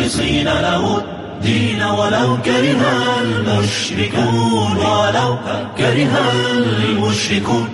مخلصين له الدين ولو كره المشركون ولو كره المشركون.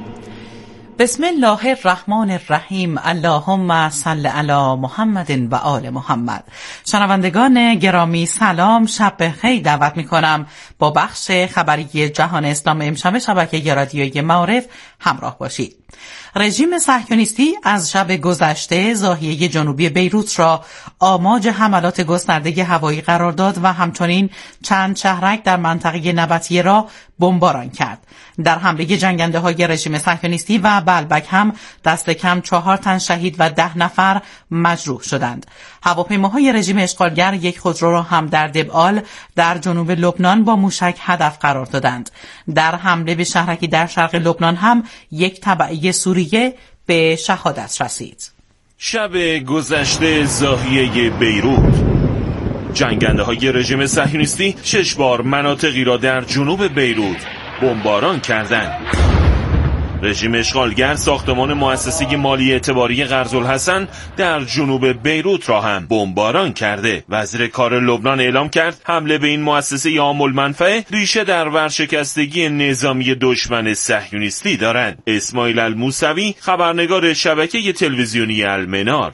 بسم الله الرحمن الرحیم. اللهم صل علی محمد و آل محمد. شنوندگان گرامی سلام، شب بخیر دعوت میکنم با بخش خبری جهان اسلام امشب شبکه رادیویی معارف همراه باشید. رژیم صهیونیستی از شب گذشته ناحیه جنوبی بیروت را آماج حملات گسترده هوایی قرار داد و همچنین چند شهرک در منطقه نبطیه را بمباران کرد. در حمله جنگنده های رژیم صهیونیستی و بلبک هم دست کم 4 تن شهید و 10 نفر مجروح شدند. هواپیماهای رژیم اشغالگر یک خودرو را هم در دبعال در جنوب لبنان با موشک هدف قرار دادند. در حمله به شهرکی در شرق لبنان هم یک تبعی سوریه به شهادت رسید. شب گذشته ناحیه بیروت جنگنده های رژیم صهیونیستی 6 بار مناطقی را در جنوب بیروت بمباران کردند. رژیم اشغالگر ساختمان مؤسسه مالی اعتباری قرض‌الحسن در جنوب بیروت را هم بمباران کرده. وزیر کار لبنان اعلام کرد حمله به این مؤسسه عام المنفعه ریشه در ورشکستگی نظامی دشمن صهیونیستی دارد. اسماعیل الموسوی، خبرنگار شبکه تلویزیونی المنار: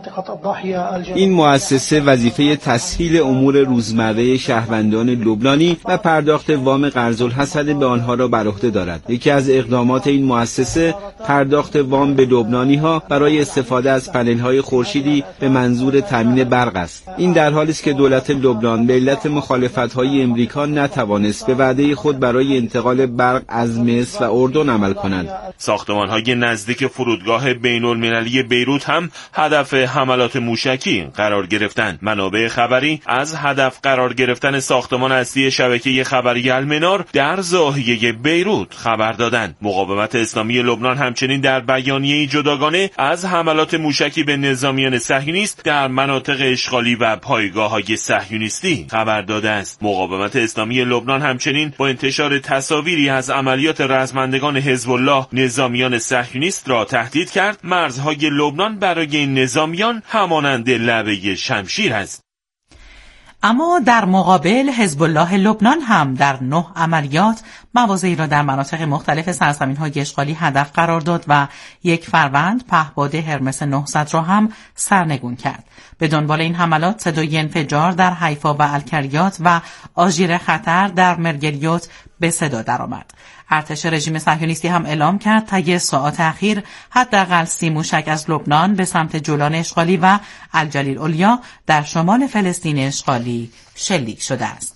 این مؤسسه وظیفه تسهیل امور روزمره شهروندان لبنانی و پرداخت وام قرض‌الحسن به آنها را بر عهده دارد. یکی از اقدامات این مؤسسه پرداخت وام به لبنانی‌ها برای استفاده از پنل‌های خورشیدی به منظور تامین برق است. این در حالی است که دولت لبنان به علت مخالفت‌های امریکا نتوانست به وعده خود برای انتقال برق از مصر و اردن عمل کند. ساختمان‌های نزدیک فرودگاه بین‌المللی بیروت هم هدف حملات موشکی قرار گرفتند. منابع خبری از هدف قرار گرفتن ساختمان اصلی شبکه خبری المنار در ناحیه بیروت خبر دادند. مقاومت اسلامی لبنان همچنین در بیانیه‌ای جداگانه از حملات موشکی به نظامیان صهیونیست در مناطق اشغالی و پایگاه‌های صهیونیستی خبر داده است. مقاومت اسلامی لبنان همچنین با انتشار تصاویری از عملیات رزمندگان حزب الله نظامیان صهیونیست را تهدید کرد. مرزهای لبنان برای این نظامیان همانند لبه شمشیر است. اما در مقابل حزب الله لبنان هم در 9 عملیات مواضعی را در مناطق مختلف سرزمین‌های اشغالی هدف قرار داد و یک فروند پهپاد هرمس 900 را هم سرنگون کرد. به دنبال این حملات صدای انفجار در حیفا و الکریات و آژیر خطر در مرگلیوت به صدا درآمد. ارتش رژیم صهیونیستی هم اعلام کرد طی ساعات اخیر حداقل 30 موشک از لبنان به سمت جولان اشغالی و الجلیل علیا در شمال فلسطین اشغالی شلیک شده است.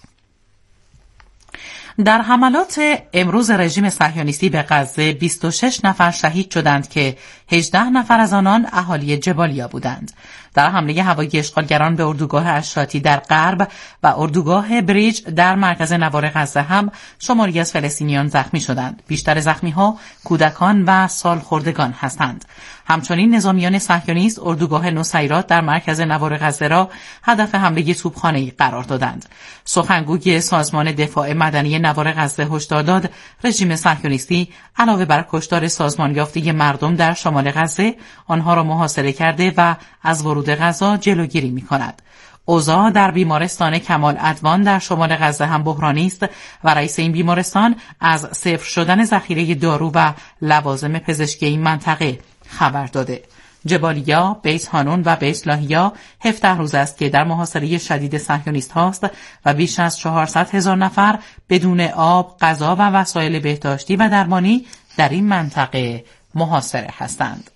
در حملات امروز رژیم صهیونیستی به غزه 26 نفر شهید شدند که 18 نفر از آنان اهالی جبالیا بودند. در حمله هوایی اشغالگران به اردوگاه اشراتی در غرب و اردوگاه بریج در مرکز نوار غزه هم شماری از فلسطینیان زخمی شدند. بیشتر زخمی‌ها کودکان و سالخوردگان هستند. همچنین نظامیان صهیونیست اردوگاه نصیرات در مرکز نوار غزه را هدف حمله توپخانه‌ای قرار دادند. سخنگوی سازمان دفاع مدنی نوار غزه هشدار داد رژیم صهیونیستی علاوه بر کشتار سازمان یافته مردم در شمال غزه آنها را محاصره کرده و از ورود غزه جلوگیری می‌کند. اوضاع در بیمارستان کمال ادوان در شمال غزه هم بحرانی است و رئیس این بیمارستان از صفر شدن ذخیره دارو و لوازم پزشکی این منطقه خبر داده. جبالیا، بیت هانون و بیت لاهیا 17 روز است که در محاصره شدید صهیونیست هاست و بیش از 400,000 نفر بدون آب، غذا و وسایل بهداشتی و درمانی در این منطقه محاصره هستند.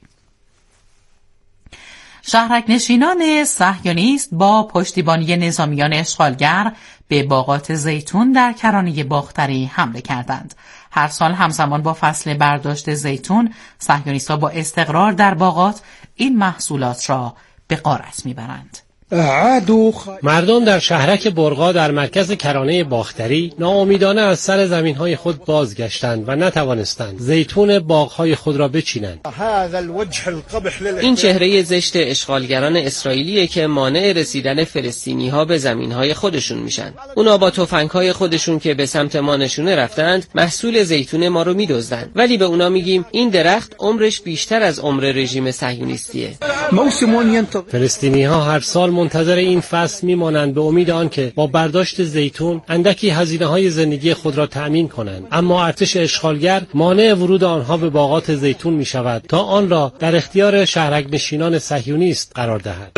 شهرک نشینان صهیونیست با پشتیبانی نظامیان اشغالگر به باغات زیتون در کرانه باختری حمله کردند. هر سال همزمان با فصل برداشت زیتون، صهیونیست‌ها با استقرار در باغات این محصولات را به غارت می‌برند. مردم در شهرک برقا در مرکز کرانه باختری ناامیدانه از سر زمین‌های خود بازگشتند و نتوانستند زیتون باغ‌های خود را بچینند. این چهره زشت اشغالگران اسرائیلیه که مانع رسیدن فلسطینی‌ها به زمین‌های خودشون میشن. اونا با تفنگ‌های خودشون که به سمت ما نشونه رفتند، محصول زیتون ما رو میدزدن. ولی به اونا میگیم این درخت عمرش بیشتر از عمر رژیم صهیونیستیه. فلسطینی‌ها هر سال منتظر این فصل می‌مانند به امید آنکه با برداشت زیتون اندکی هزینه‌های زندگی خود را تأمین کنند، اما ارتش اشغالگر مانع ورود آنها به باغات زیتون می‌شود تا آن را در اختیار شهرک‌نشینان صهیونیست قرار دهد.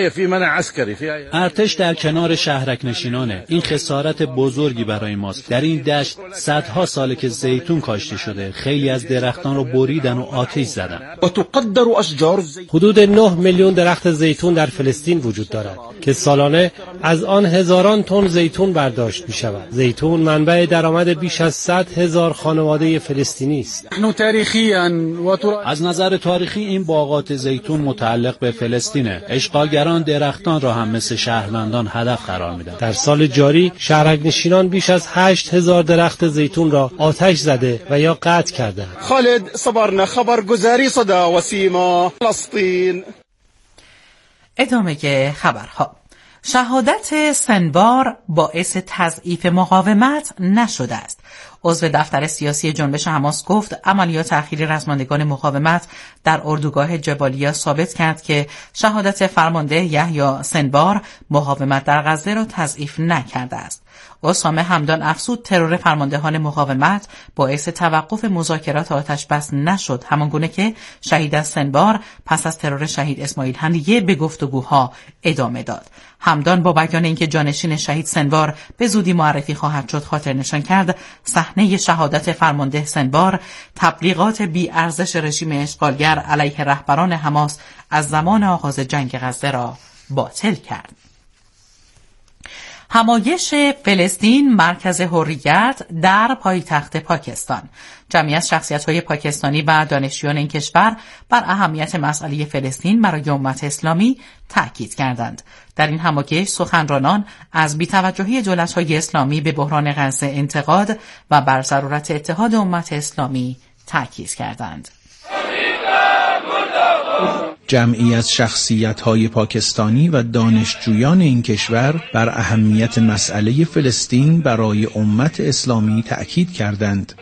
ارتش در کنار شهرک‌نشینانه. این خسارت بزرگی برای ماست. در این دشت صدها ساله که زیتون کاشته شده. خیلی از درختان رو بریدن و آتش زدن. حدود 9 میلیون درخت زیتون در فلسطین وجود دارد که سالانه از آن هزاران تن زیتون برداشت می شود. زیتون منبع درآمد بیش از 100,000 خانواده فلسطینی است. از نظر تاریخی این باغات زیتون متعلق به فلسطینه. اشغالگران درختان را هم مثل شهروندان هدف قرار میدن. در سال جاری شهرک‌نشینان بیش از 8,000 درخت زیتون را آتش زده و یا قطع کردند. خالد صبرنا خبرگزاری صدا و سیما فلسطین. ادامه خبرها. شهادت سنوار باعث تضعیف مقاومت نشده است. عضو دفتر سیاسی جنبش حماس گفت عملیات اخیر رزمندگان مقاومت در اردوگاه جبالیا ثابت کرد که شهادت فرمانده یحیی سنوار مقاومت در غزه را تضعیف نکرده است. اسامه همدان افزود ترور فرماندهان مقاومت باعث توقف مذاکرات آتش بس نشد، همانگونه که شهید سنوار پس از ترور شهید اسماعیل هنیه به گفتگوها ادامه داد. همدان با بیان اینکه جانشین شهید سنوار به زودی معرفی خواهد شد خاطر نشان کرد صحنه شهادت فرمانده سنوار تبلیغات بی ارزش رژیم اشغالگر علیه رهبران حماس از زمان آغاز جنگ غزه را باطل کرد. همایش فلسطین مرکز حریت در پایتخت پاکستان. جمعی از شخصیت‌های پاکستانی و دانشجویان این کشور بر اهمیت مسئله فلسطین برای امت اسلامی تأکید کردند. در این همایش سخنرانان از بی‌توجهی دولت‌های اسلامی به بحران غزه انتقاد و بر ضرورت اتحاد امت اسلامی تأکید کردند. جمعی از شخصیت‌های پاکستانی و دانشجویان این کشور بر اهمیت مسئله فلسطین برای امت اسلامی تأکید کردند.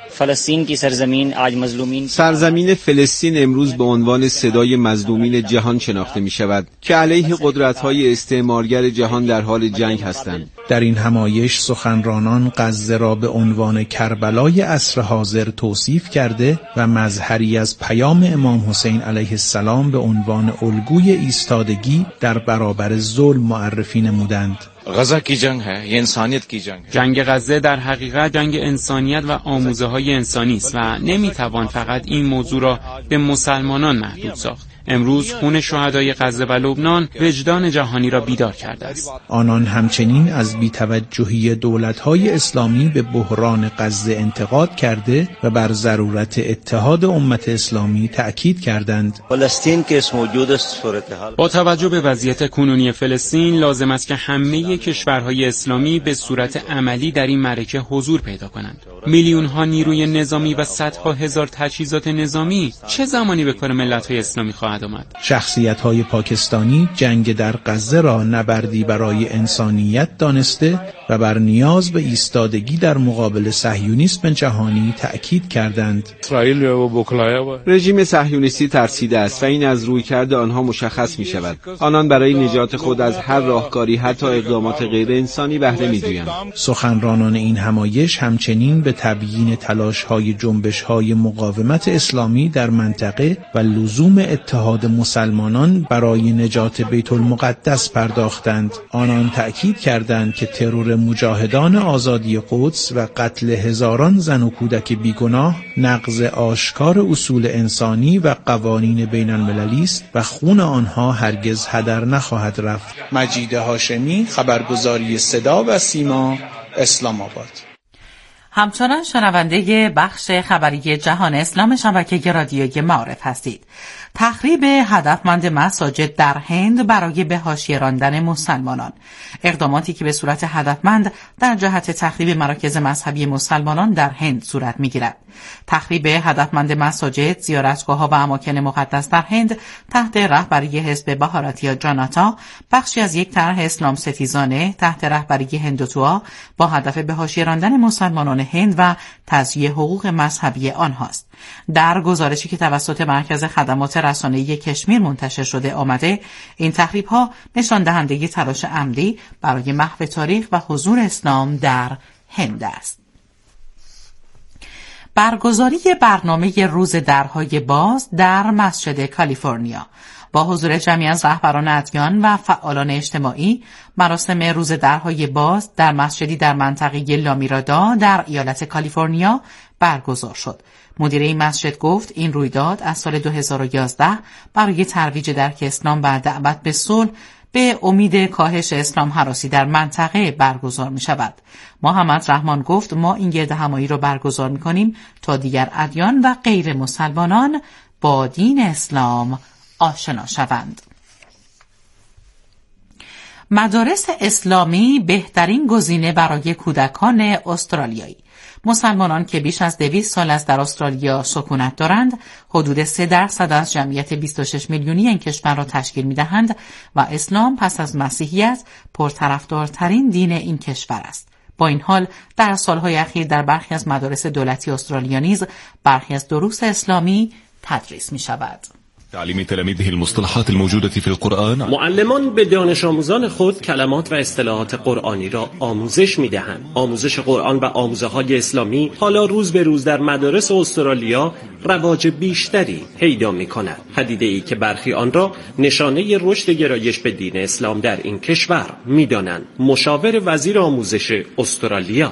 سرزمین فلسطین امروز به عنوان صدای مظلومین جهان شناخته می شود که علیه قدرت‌های استعمارگر جهان در حال جنگ هستند. در این همایش سخنرانان غزه را به عنوان کربلای عصر حاضر توصیف کرده و مظهری از پیام امام حسین علیه السلام به عنوان الگوی ایستادگی در برابر ظلم معرفی نمودند. غزه کی جنگ ہے، یہ انسانیت کی جنگ ہے. جنگ غزه در حقیقت جنگ انسانیت و آموزه‌های انسانی است و نمیتوان فقط این موضوع را به مسلمانان محدود ساخت. امروز خون شهدای غزه و لبنان وجدان جهانی را بیدار کرده است. آنان همچنین از بی‌توجهی دولت‌های اسلامی به بحران غزه انتقاد کرده و بر ضرورت اتحاد امت اسلامی تأکید کردند. با توجه به وضعیت کنونی فلسطین لازم است که همه کشورهای اسلامی به صورت عملی در این معرکه حضور پیدا کنند. میلیون‌ها نیروی نظامی و صدها هزار تجهیزات نظامی چه زمانی به کار ملت‌های اسلامی خواهد آمد؟ شخصیت‌های پاکستانی جنگ در غزه را نبردی برای انسانیت دانسته و بر نیاز به ایستادگی در مقابل صهیونیسم جهانی تأکید کردند. رژیم صهیونیستی ترسیده است و این از رویکرد آنها مشخص می‌شود. آنان برای نجات خود از هر راهکاری حتی اقدامات غیر انسانی بهره می‌جویند. سخنرانان این همایش همچنین به تبیین تلاش‌های جنبش‌های مقاومت اسلامی در منطقه و لزوم اتحاد مسلمانان برای نجات بیت المقدس پرداختند. آنان تأکید کردند که ترور مجاهدان آزادی قدس و قتل هزاران زن و کودک بیگناه نقض آشکار اصول انسانی و قوانین بین المللی است و خون آنها هرگز هدر نخواهد رفت. مجید هاشمی، خبرگزاری صدا و سیما، اسلام آباد. همچنان شنونده بخش خبری جهان اسلام شبکه رادیویی معارف هستید. تخریب هدفمند مساجد در هند برای به حاشیه راندن مسلمانان. اقداماتی که به صورت هدفمند در جهت تخریب مراکز مذهبی مسلمانان در هند صورت می‌گیرد. تخریب هدفمند مساجد، زیارتگاه‌ها و اماکن مقدس در هند تحت رهبری حزب بهاراتیا جاناتا، بخشی از یک طرح اسلام ستیزانه تحت رهبری هندوتوا با هدف به حاشیه راندن مسلمانان مسلمانان هند و تضییع حقوق مذهبی آنهاست. در گزارشی که توسط مرکز خدمات رسانه‌ای کشمیر منتشر شده آمده، این تخریب‌ها نشان دهنده تلاش عمدی برای محو تاریخ و حضور اسلام در هند است. برگزاری برنامه روز درهای باز در مسجد کالیفرنیا با حضور جمعی از رهبران ادیان و فعالان اجتماعی، مراسم روز درهای باز در مسجدی در منطقه لامیرادا در ایالت کالیفرنیا برگزار شد. مدیر این مسجد گفت این رویداد از سال 2011 برای ترویج درک اسلام و دعوت به صلح به امید کاهش اسلام هراسی در منطقه برگزار می شود. محمد رحمان گفت ما این گردهمایی را برگزار می کنیم تا دیگر ادیان و غیر مسلمانان با دین اسلام آشنا شوند. مدارس اسلامی بهترین گزینه برای کودکان استرالیایی. مسلمانان که بیش از 200 سال است در استرالیا سکونت دارند، حدود 3% از جمعیت 26 میلیونی این کشور را تشکیل می‌دهند و اسلام پس از مسیحیت پرطرفدارترین دین این کشور است. با این حال در سالهای اخیر در برخی از مدارس دولتی استرالیا نیز برخی از دروس اسلامی تدریس می‌شود. تعلیم تلاميذه المصطلحات الموجودة في القرآن. معلمان به دانش آموزان خود کلمات و اصطلاحات قرآنی را آموزش می‌دهند. آموزش قرآن و آموزه‌های اسلامی حالا روز به روز در مدارس استرالیا رواج بیشتری پیدا می‌کند. پدیده‌ای که برخی آن را نشانه رشد گرایش به دین اسلام در این کشور می‌دانند. مشاور وزیر آموزش استرالیا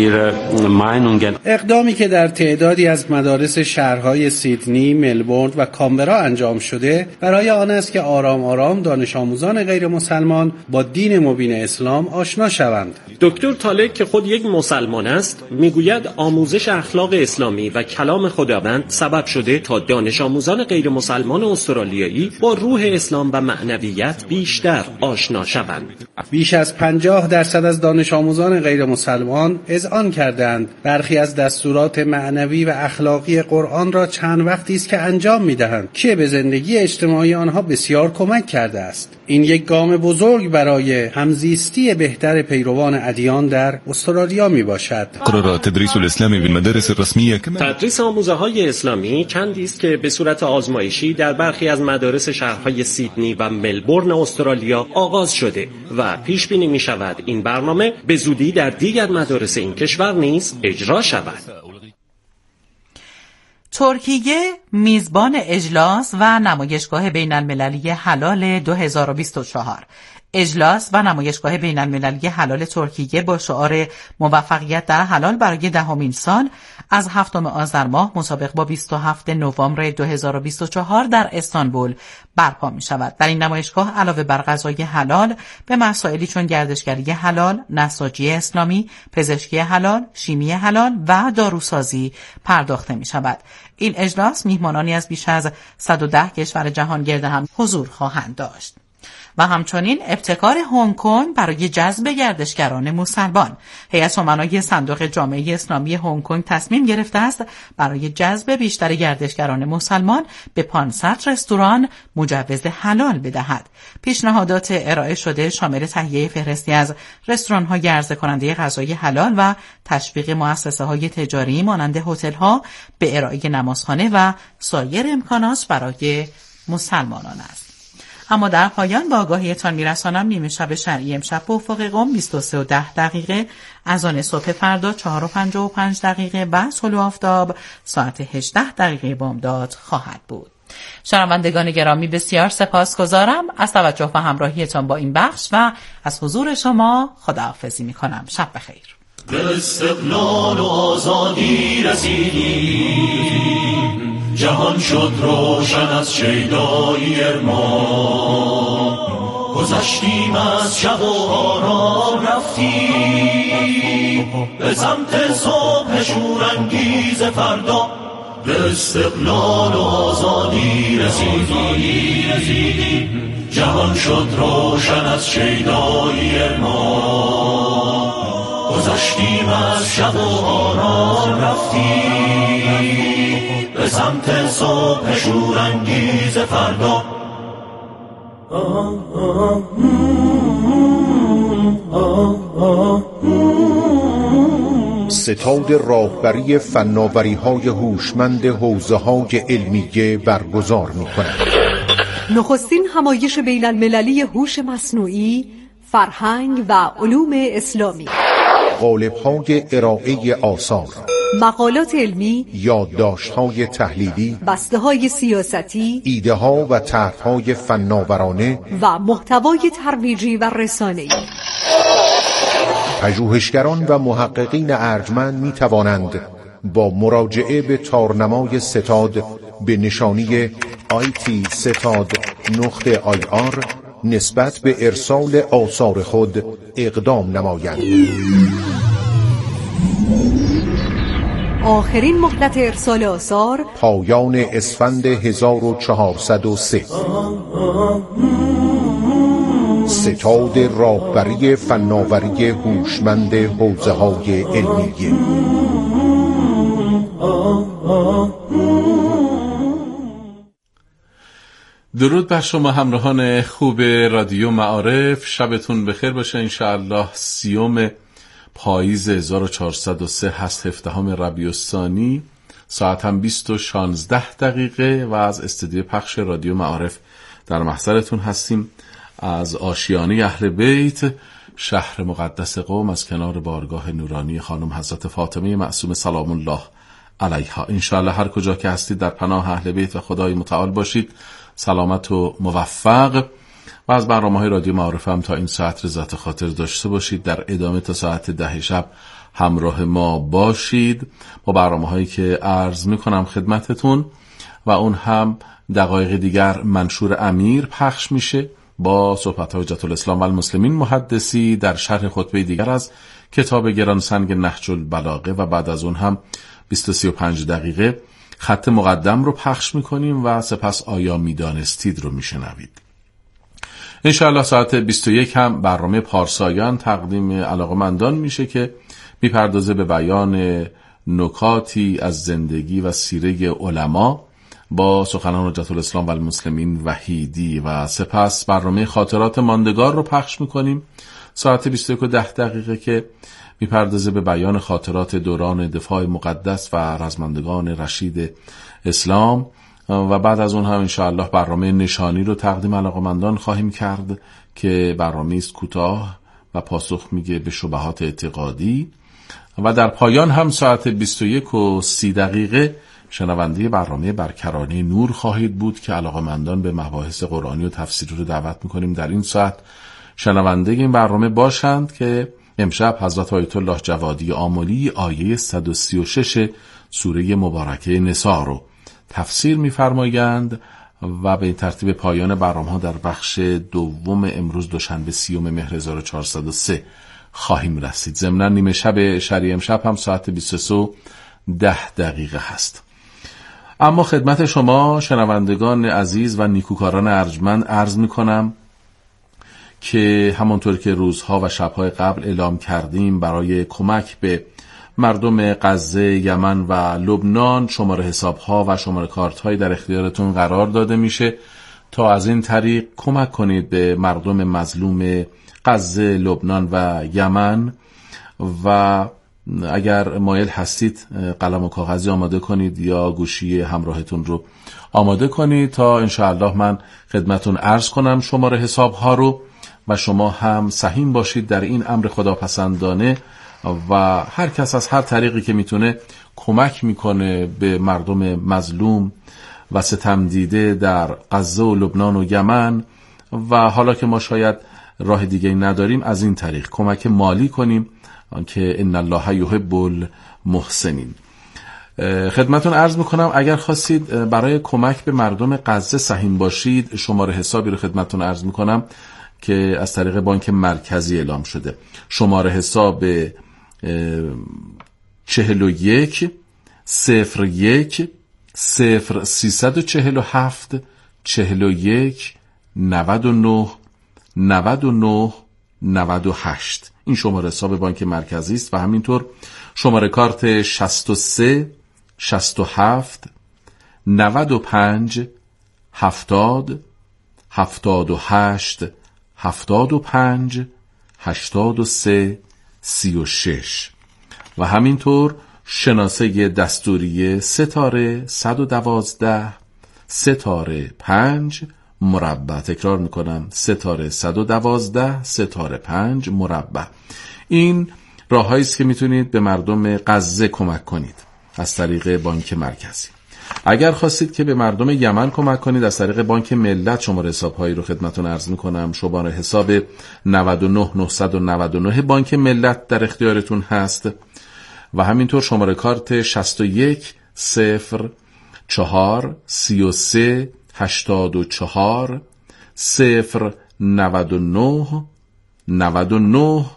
اقدامی که در تعدادی از مدارس شهرهای سیدنی، ملبورن و کامبرا انجام شده برای آن است که آرام آرام دانش آموزان غیر مسلمان با دین مبین اسلام آشنا شوند. دکتر طالق که خود یک مسلمان است میگوید آموزش اخلاق اسلامی و کلام خداوند سبب شده تا دانش آموزان غیر مسلمان استرالیایی با روح اسلام و معنویت بیشتر آشنا شوند. بیش از 50% از دانش آموزان غیر مسلمان اذعان کردند برخی از دستورات معنوی و اخلاقی قرآن را چند وقتی است که انجام می‌دهند که به زندگی اجتماعی آنها بسیار کمک کرده است. این یک گام بزرگ برای همزیستی بهتر پیروان ادیان در استرالیا میباشد. قرار تدریس الاسلام بالمدارس الرسمیه. تدریس آموزه‌های اسلامی چندی است که به صورت آزمایشی در برخی از مدارس شهرهای سیدنی و ملبورن استرالیا آغاز شده و پیش بینی می‌شود این برنامه به زودی در دیگر مدارس این کشور نیز اجرا شود. ترکیه میزبان اجلاس و نمایشگاه بین‌المللی حلال 2024. اجلاس و نمایشگاه بین‌المللی حلال ترکیه با شعار موفقیت در حلال برای 10مین سال از 7 آذر ماه مسابق با 27 نوامبر 2024 در استانبول برپا می شود. در این نمایشگاه علاوه بر غذای حلال به مسائلی چون گردشگری حلال، نساجی اسلامی، پزشکی حلال، شیمی حلال و داروسازی پرداخته می شود. این اجلاس میهمانانی از بیش از 110 کشور جهان گرد هم حضور خواهند داشت. و همچنین ابتکار هنگ کنگ برای جذب گردشگران مسلمان. هیئت امنای صندوق جامعه اسلامی هنگ کنگ تصمیم گرفته است برای جذب بیشتر گردشگران مسلمان به 500 رستوران مجوز حلال بدهد. پیشنهادات ارائه شده شامل تهیه فهرستی از رستوران‌های عرضه کننده غذای حلال و تشویق مؤسسه‌های تجاری مانند هتل‌ها به ارائه نمازخانه و سایر امکانات برای مسلمانان است. اما در پایان با آگاهیتان میرسانم نیمه شب شرعی امشب به افق قم 23:10 از آن صبح فردا 4:55 و طلوع آفتاب ساعت 18 بامداد خواهد بود. شنوندگان گرامی بسیار سپاسگزارم از توجه و همراهیتان با این بخش و از حضور شما خداحافظی میکنم. شب بخیر. به استقلال و آزادی رسیدیم، جهان شد روشن از شیدایی ارمان، گذشتیم از شب و آرام رفتیم به سمت صبح شورانگیز فردا. به استقلال و آزادی رسیدیم، جهان شد روشن از شیدایی ارمان، گذشتیم از شب و آرام رفتیم به سمت صبح شورانگیز فردا. ستاد راهبری فناوری‌های هوشمند حوزه‌های علمیه برگزار می‌کند. نخستین همایش بین المللی هوش مصنوعی، فرهنگ و علوم اسلامی. قالب‌های ارائه آثار، مقالات علمی، یادداشت‌های تحلیلی، بسته‌های سیاستی، ایده‌ها و طرح‌های فناورانه و محتوای ترویجی و رسانه‌ای. پژوهشگران و محققین ارجمند می‌توانند با مراجعه به تارنمای ستاد به نشانی IT-setad.ir نسبت به ارسال آثار خود اقدام نمایند. آخرین مهلت ارسال آثار پایان اسفند 1403. ستاد راهبری فناوری هوشمند حوزه‌های علمیه. درود بر شما همراهان خوب رادیو معارف، شبتون بخیر باشه. انشاءالله 30 پاییز 1403 هست، 17 ربیع الثانی، ساعت هم 20:16 و از استودیو پخش رادیو معارف در محضرتون هستیم از آشیانه اهل بیت، شهر مقدس قم، از کنار بارگاه نورانی خانم حضرت فاطمه معصومه سلام الله علیها. انشاءالله هر کجا که هستید در پناه اهل بیت و خدای متعال باشید، سلامت و موفق. و از برنامه‌های رادیو معارف هم تا این ساعت رضایت خاطر داشته باشید. در ادامه تا ساعت 10 شب همراه ما باشید با برنامه‌هایی که عرض می‌کنم خدمتتون، و اون هم دقایق دیگر منشور امیر پخش میشه با صحبت‌های حجت الاسلام و المسلمین محدثی در شرح خطبه دیگر از کتاب گرانسنگ نهج البلاغه، و بعد از اون هم 20-35 دقیقه خط مقدم رو پخش میکنیم و سپس آیا میدانستید رو میشنوید. انشاءالله ساعت 21 هم برنامه پارسایان تقدیم علاقمندان میشه که میپردازه به بیان نکاتی از زندگی و سیره علما با سخنان حجت الاسلام و المسلمین وحیدی، و سپس برنامه خاطرات ماندگار رو پخش میکنیم ساعت 21:10 که میپردازه به بیان خاطرات دوران دفاع مقدس و رزمندگان رشید اسلام، و بعد از اون هم انشاءالله برنامه نشانی رو تقدیم علاقمندان خواهیم کرد که برنامه است کوتاه و پاسخ میگه به شبهات اعتقادی، و در پایان هم ساعت 21:30 شنونده برنامه برکرانه نور خواهید بود که علاقمندان به مباحث قرآنی و تفسیری رو دعوت میکنیم در این ساعت شنونده این برنامه باشند که امشب حضرت آیت الله جوادی آملی آیه 136 سوره مبارکه نساء رو تفسیر می‌فرمایند، و به ترتیب پایان برنامه‌ها در بخش دوم امروز دوشنبه 30 مهر 1403 خواهیم رسید. ضمناً نیمه شب شرعی امشب هم ساعت 22:10 هست. اما خدمت شما شنوندگان عزیز و نیکوکاران ارجمند عرض می‌کنم که همانطور که روزها و شبهای قبل اعلام کردیم برای کمک به مردم غزه، یمن و لبنان شماره حساب‌ها و شماره کارت‌های در اختیارتون قرار داده میشه تا از این طریق کمک کنید به مردم مظلوم غزه، لبنان و یمن. و اگر مایل هستید قلم و کاغذی آماده کنید یا گوشی همراهتون رو آماده کنید تا انشاءالله من خدمتون عرض کنم شماره حساب‌ها رو، و شما هم سهیم باشید در این امر خداپسندانه، و هر کس از هر طریقی که میتونه کمک میکنه به مردم مظلوم و ستم دیده در غزه و لبنان و یمن. و حالا که ما شاید راه دیگه نداریم، از این طریق کمک مالی کنیم که ان الله یحب المحسنین. خدمتون عرض میکنم اگر خواستید برای کمک به مردم غزه سهیم باشید، شماره حسابی رو خدمتون عرض میکنم که از طریق بانک مرکزی اعلام شده. شماره حساب 41 01 0347 41 99 99 98. این شماره حساب بانک مرکزی است، و همینطور شماره کارت 63 67 95 70 78 75 83 36. و همینطور شناسه دستوری ستاره 112 ستاره 5 مربع. تکرار میکنم، ستاره 112 ستاره 5 مربع. این راههایی است که میتونید به مردم غزه کمک کنید از طریق بانک مرکزی. اگر خواستید که به مردم یمن کمک کنید از طریق بانک ملت، شماره حساب‌هایی رو خدمتتون عرض می‌کنم. شماره حساب 99999 بانک ملت در اختیارتون هست و همینطور شماره کارت 61 04 33 84 099 99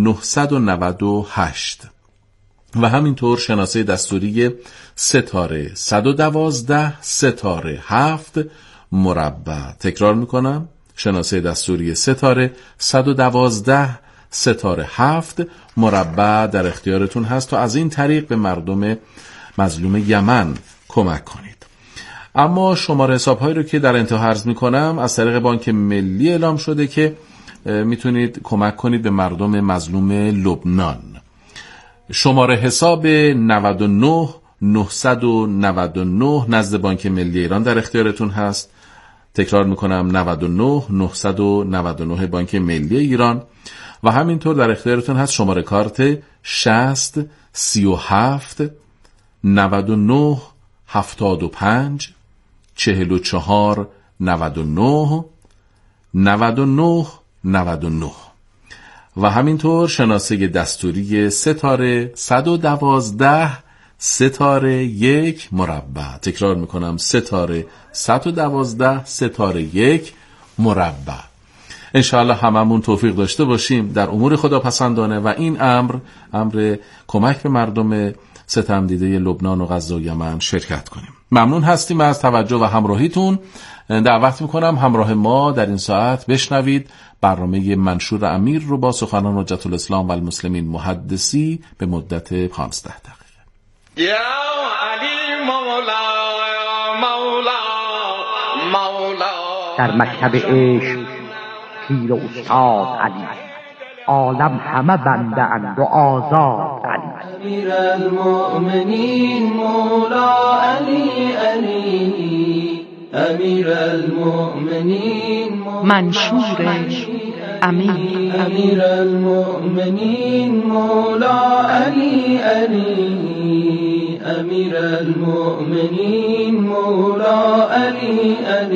998 و همینطور شناسه دستوری ستاره 112 ستاره 7 مربع. تکرار میکنم، شناسه دستوری ستاره 112 ستاره 7 مربع در اختیارتون هست تا از این طریق به مردم مظلوم یمن کمک کنید. اما شماره حساب‌هایی رو که در انتها عرض میکنم از طریق بانک ملی اعلام شده که میتونید کمک کنید به مردم مظلوم لبنان. شماره حساب 99 999 نزد بانک ملی ایران در اختیارتون هست. تکرار میکنم، 99 999 بانک ملی ایران و همینطور در اختیارتون هست شماره کارت 60 37 99 75 44 99 99 99 و همینطور شناسه دستوری ستاره 112 ستاره 1 مربع. تکرار میکنم، ستاره 112 ستاره 1 مربع. انشاءالله هممون توفیق داشته باشیم در امور خداپسندانه و این امر کمک به مردم ستم دیده لبنان و غزه و یمن شرکت کنیم. ممنون هستیم از توجه و همراهیتون. دعوت میکنم همراه ما در این ساعت بشنوید برنامه منشور امیر رو با سخنان حجت الاسلام و المسلمین محدثی به مدت 15 دقیقه. یا علی مولا مولا مولا. در مکتب عشق پیر و استاد علی، عالم همه بنده اند و آزاد علی. امیر المؤمنین مولا علی علی، امیر المؤمنین منشور امیر. امیر المؤمنین مولا علی علی، امیر المؤمنین مولا علی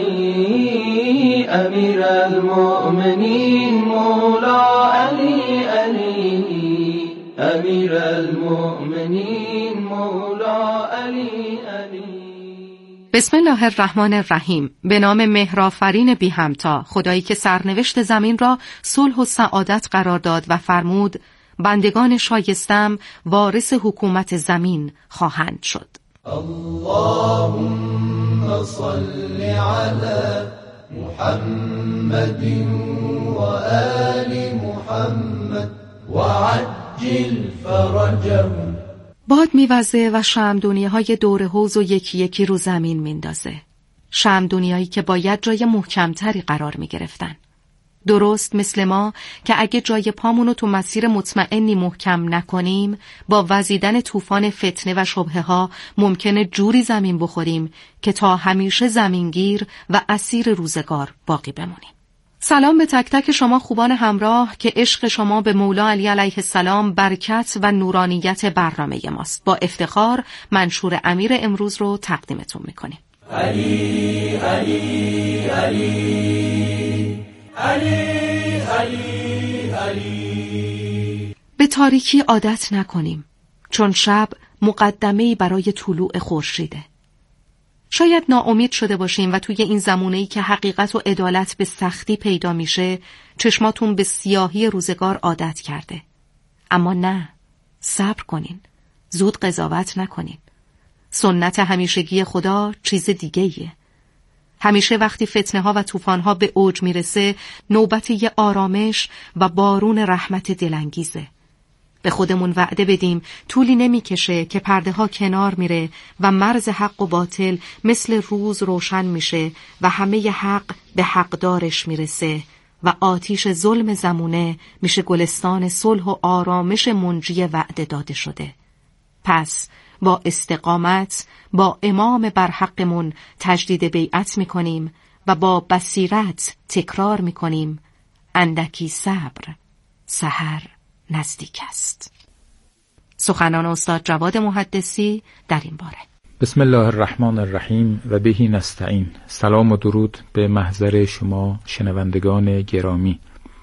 علی، امیر المؤمنین مولا علی علی، امیر المؤمنین مولا علی علی. بسم الله الرحمن الرحیم. به نام مهرآفرین بی همتا، خدایی که سرنوشت زمین را صلح و سعادت قرار داد و فرمود بندگان شایستم وارث حکومت زمین خواهند شد. اللهم صل علی محمد و آل محمد و عجل فرجهم. باد میوزه و شمعدونی‌های دور حوض و یکی یکی رو زمین میندازه. شمعدونی‌هایی که باید جای محکمتری قرار میگرفتن. درست مثل ما که اگه جای پامونو تو مسیر مطمئنی محکم نکنیم، با وزیدن طوفان فتنه و شبهه ها ممکنه جوری زمین بخوریم که تا همیشه زمینگیر و اسیر روزگار باقی بمونیم. سلام به تک تک شما خوبان همراه که عشق شما به مولا علی علیه السلام برکت و نورانیت برنامه ماست. با افتخار منشور امیر امروز رو تقدیمتون میکنیم. علی علی علی علی علی علی. به تاریکی عادت نکنیم، چون شب مقدمه‌ای برای طلوع خورشیده. شاید ناامید شده باشیم و توی این زمونه‌ای که حقیقت و عدالت به سختی پیدا میشه چشماتون به سیاهی روزگار عادت کرده. اما نه، صبر کنین، زود قضاوت نکنین. سنت همیشگی خدا چیز دیگه‌ایه. همیشه وقتی فتنه ها و طوفان ها به اوج میرسه، نوبت یه آرامش و بارون رحمت دلانگیزه. به خودمون وعده بدیم طولی نمیکشه که پرده ها کنار میره و مرز حق و باطل مثل روز روشن میشه و همه حق به حقدارش میرسه و آتیش ظلم زمونه میشه گلستان صلح و آرامش منجی وعده داده شده. پس با استقامت با امام برحقمون تجدید بیعت میکنیم و با بصیرت تکرار میکنیم اندکی صبر، سحر نزدیک است. سخنان استاد جواد محدثی در این باره. بسم الله الرحمن الرحیم و بهی نستعین. سلام و درود به محضر شما شنوندگان گرامی.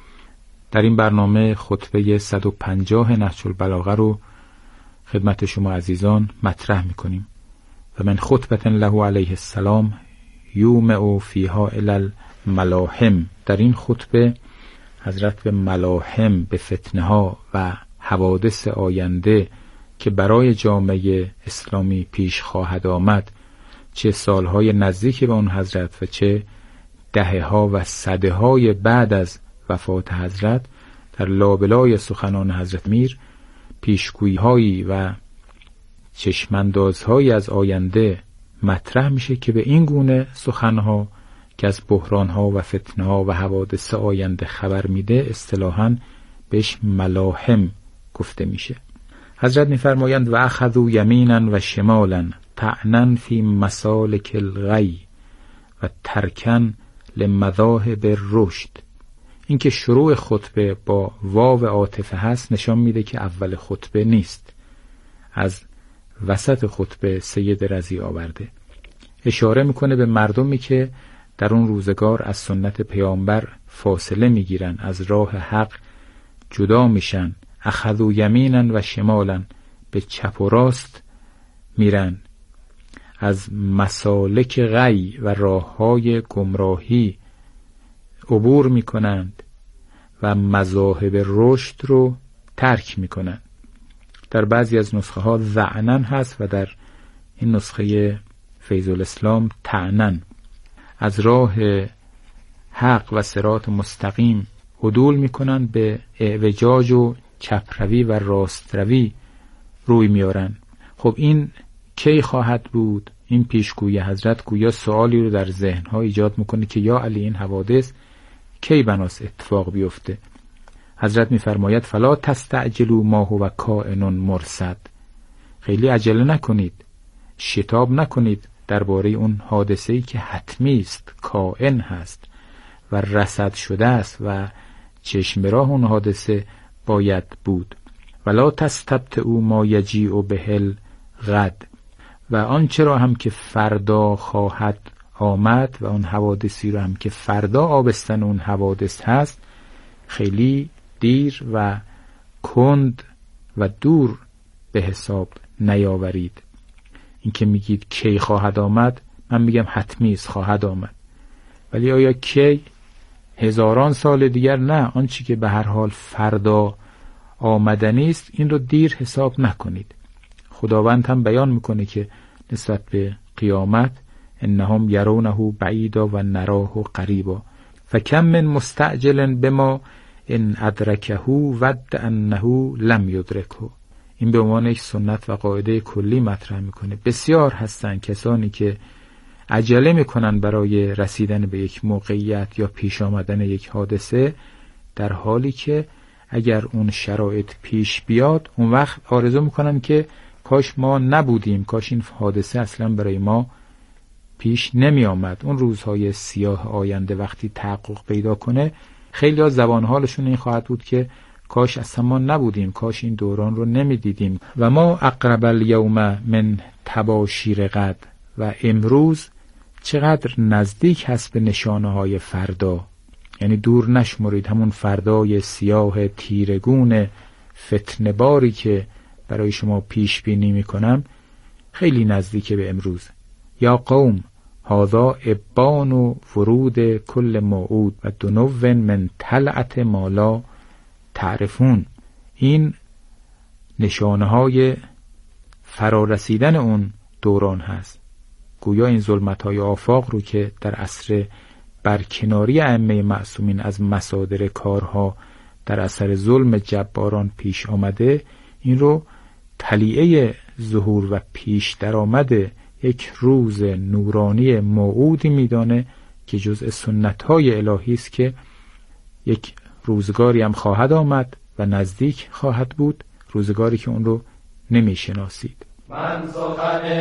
در این برنامه خطبه 150 نهج البلاغه رو خدمت شما عزیزان مطرح میکنیم و من خطبه له علیه السلام یومع فیها الی الملاحم. در این خطبه حضرت به ملاحم، به فتنه ها و حوادث آینده که برای جامعه اسلامی پیش خواهد آمد، چه سالهای نزدیک به اون حضرت و چه دهه‌ها و سده‌های بعد از وفات حضرت، در لابلای سخنان حضرت میر پیشگویی‌هایی و چشماندازهایی از آینده مطرح میشه که به این گونه سخنها که از بحرانها و فتنه‌ها و حوادث آینده خبر میده اصطلاحاً بهش ملاحم گفته میشه. حضرت میفرمایند و اخذوا یمینا و شمالا طعنا فی مسالک الغی و ترکن لمذاهب الرشد. این که شروع خطبه با واو عاطفه هست نشان میده که اول خطبه نیست، از وسط خطبه سید رضی آورده. اشاره میکنه به مردمی که در اون روزگار از سنت پیامبر فاصله میگیرن، از راه حق جدا میشن. اخذوا یمینا و شمالا، به چپ و راست میرن، از مسالک غی و راههای گمراهی عبور میکنند و مذاهب رشد رو ترک میکنند. در بعضی از نسخه ها ذعنن هست و در این نسخه فیض الاسلام طعنن. از راه حق و صراط مستقیم عدول میکنند، به اعوجاج و چپروی و راستروی روی میارن. خب این کی خواهد بود؟ این پیشگویی حضرت گویا سوالی رو در ذهنها ایجاد میکنه که یا علی این حوادث کی بناس اتفاق بیفته. حضرت میفرماید فلا تستعجلوا ما هو کائن مرصد. خیلی عجله نکنید، شتاب نکنید درباره اون حادثه‌ای که حتمی است، کائن هست و رصد شده است و چشم به راه اون حادثه باید بود. ولا تستبطئوا ما یجیء به الغد. و آنچه را هم که فردا خواهد آمد و اون حوادثی را هم که فردا آبستن اون حوادث هست خیلی دیر و کند و دور به حساب نیاورید. این که میگید کی خواهد آمد، من میگم حتمی است خواهد آمد، ولی آیا کی؟ هزاران سال دیگر؟ نه، آنچه که به هر حال فردا آمدنی است این رو دیر حساب نکنید. خداوند هم بیان میکنه که نسبت به قیامت انهم یرونه بعیدا و نراه قریبا فکم من مستعجل بما ان ادرکه ود انه لم یدرکه. این به عنوان یک سنت و قاعده کلی مطرح میکنه. بسیار هستن کسانی که عجله میکنن برای رسیدن به یک موقعیت یا پیش آمدن یک حادثه، در حالی که اگر اون شرایط پیش بیاد اون وقت آرزو میکنن که کاش ما نبودیم، کاش این حادثه اصلا برای ما پیش نمی آمد. اون روزهای سیاه آینده وقتی تحقق پیدا کنه خیلی ها زبان حالشون این خواهد بود که کاش اصلا ما نبودیم، کاش این دوران رو نمی دیدیم. و ما اقرب الیوم من تباشیر غد. و امروز چقدر نزدیک هست به نشانه های فردا، یعنی دور نشمرید همون فردای سیاه تیرگون فتنه‌باری که برای شما پیش بینی میکنم خیلی نزدیکه به امروز. یا قوم هذا ابان و ورود کل موعود و دنو من طلعت مالا تعرفون. این نشانه های فرارسیدن اون دوران هست. گویا این ظلمت های آفاق رو که در عصر برکناری ائمه معصومین از مصادر کارها در اثر ظلم جباران پیش آمده، این رو طلیعه ظهور و پیش درآمد یک روز نورانی موعودی میدانه که جزء سنت های الهی است که یک روزگاری هم خواهد آمد و نزدیک خواهد بود، روزگاری که اون رو نمیشناسید.